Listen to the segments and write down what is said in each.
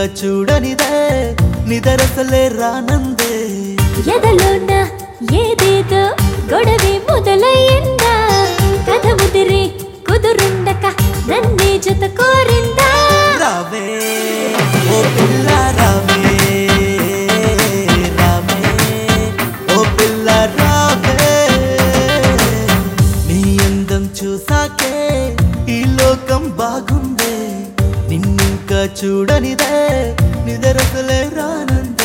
చూడనిదే నిదరసలే రానందే ఎదలోన ఏదేదో గొడవే మొదలయ్యిందా కథ ముదిరి కుదురుండక నన్నే జత కోరిందా రావే ఓ పిల్ల రావే రావే ఓ పిల్ల రావే నీ అందం చూసాకే ఈ లోకం బాగుందే నిన్నింకా చూడనిదే నిదరసలే రానందే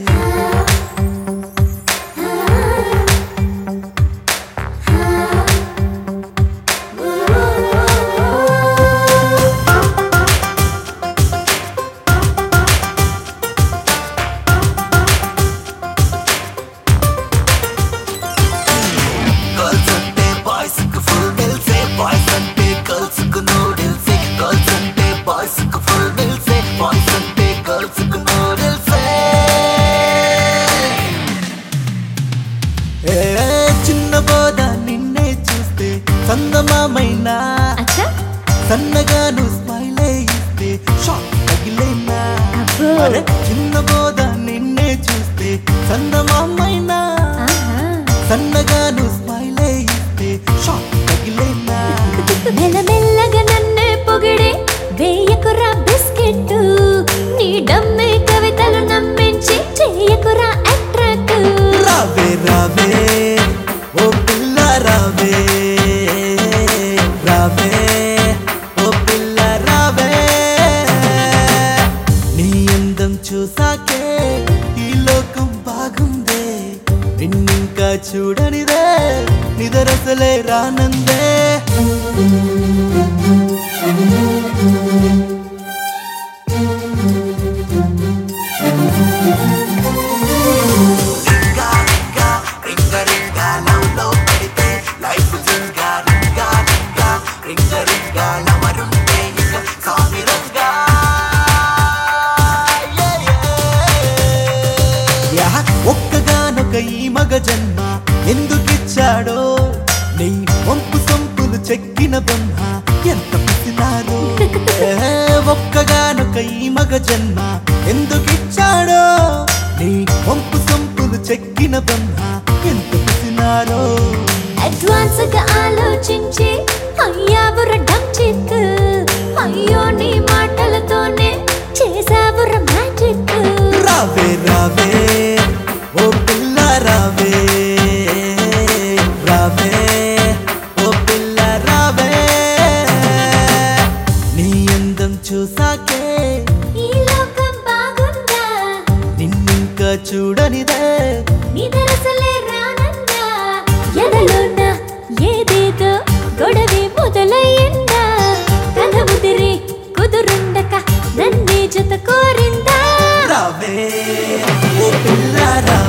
చిన్నబోదా నిన్నే చూస్తే సందమామైనా సన్నగాను స్మైలే ఇస్తే షాక్ తగిలేనా చిన్నబోదా నిన్నే చూస్తే సందమామైనా సన్నగాను స్మైలే ఇస్తే షాక్ తగిలేనా మెల్లమెల్లగా నన్నే పొగిడే వేయకురా బిస్కెట్ నీ డమ్మే కవితలు నమ్మించి చేయకురా అట్రాక్ట్ రావే రావే ఓ పిల్ల రావే రావే ఓ పిల్ల రావే నీ అందం చూసాకే ఈ లోకం బాగుందే నిన్నింకా చూడనిదే నిదరసలే రానందే ఒక్కగానొక ఈ మగ జన్మ ఎందుకిచ్చాడో నీ వంపు సొంపులు చెక్కిన బ్రహ్మ ఎంత పిసినారో ఒక్కగానొక ఈ మగ జన్మ ఎందుకిచ్చాడో నీ వంపు సొంపులు చెక్కిన బ్రహ్మ ఎంత పిసినారో అడ్వాన్స్ గా ఆలోచించి అయ్యావుర డమ్ చిక్ అయ్యో నీ మాటలతోనే చేసావుర మ్యాజిక్ రావే రావే ఓ పిల్ల రావే రావే ఓ పిల్ల రావే నీ అందం చూసాకే ఈ లోకం బాగుందా నిన్నింకా చూడనిదే నిదరసలే రానందా ఎదలోన ఏదేదో గొడవే మొదలయ్యిందా కథ ముదిరి కుదురుండక నన్నే జత కోరిందా రావే ఓ పిల్ల రావే